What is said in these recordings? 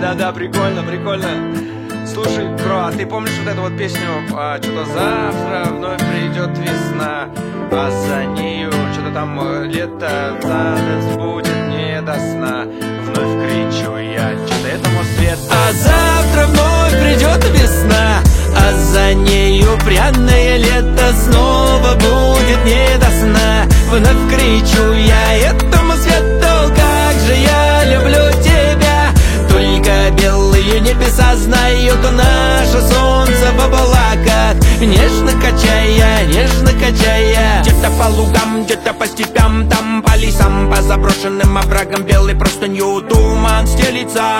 Да-да-да, прикольно, прикольно. Слушай, бро, а ты помнишь вот эту вот песню? Что-то завтра вновь придет весна, а за нею что-то там лето, за ночь будет не до сна. Вновь кричу я что-то этому свету. А завтра вновь придет весна, а за нею пряное лето, снова будет не до сна. Вновь кричу я этому свету, как же я люблю тебя. Только белые небеса знают наше солнце в облаках, нежно качая. Где-то по лугам, где-то по степям, там по лесам, по заброшенным оврагам белый простынью туман стелится.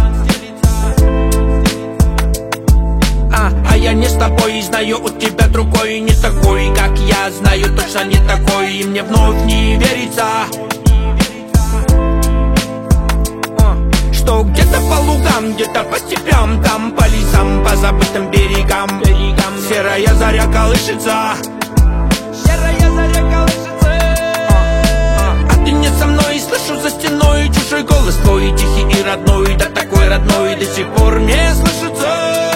А я не с тобой, знаю, у тебя другой, не такой, как я, знаю, точно не такой, и мне вновь не верится, что где-то по лугам, где-то по степям, там по лесам, по забытым берегам серая заря колышется. А ты не со мной, слышу за стеной чужой голос твой, тихий и родной, да такой родной, до сих пор не слышится.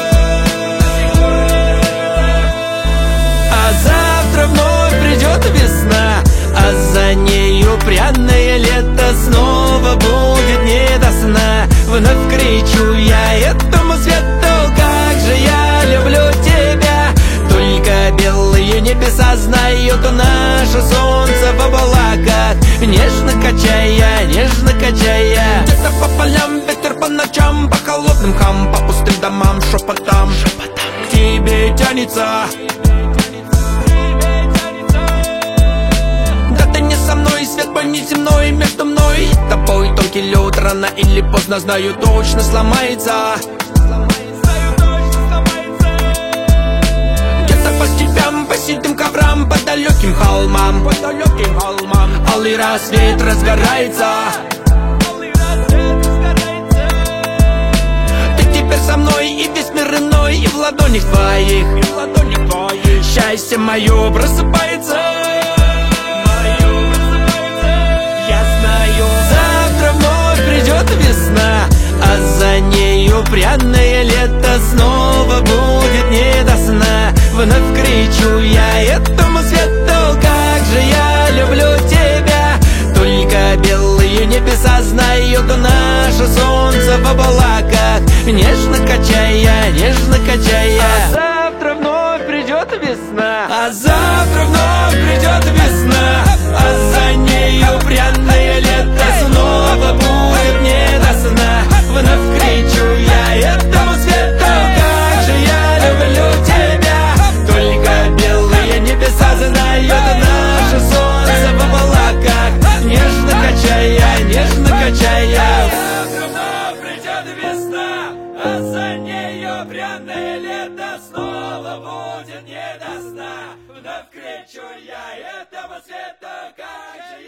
А завтра вновь придет весна, а за нею пряное лето, снова будет не до сна. Вновь кричу я этому свету, как же я люблю тебя. Только белые небеса знают наше солнце в облаках, нежно качая. Где-то по полям ветер по ночам, по холодным хам, по пустым домам шепотом к тебе тянется. Со мной свет мой неземной, между мной и тобой тонкий лед, рано или поздно, знаю, точно сломается. Где-то по степям, по седым коврам, по далеким холмам алый рассвет разгорается. Ты теперь со мной, и весь мир иной, и в ладонях твоих счастье мое просыпается. Придет весна, а за нею пряное лето, снова будет не до сна. Вновь кричу я этому свету, как же я люблю тебя. Только белые небеса знают наше солнце в облаках, нежно качая. А завтра вновь придет весна, а завтра вновь придет весна, а за нею пряное лето, снова будет не до сна. Вновь кричу я этому свету, как же я люблю тебя. Только белые небеса знают наше солнце в облаках, нежно качая. Завтра вновь придет весна, а за нею пряное лето, снова будет не до сна. Вновь кричу я этому свету, как же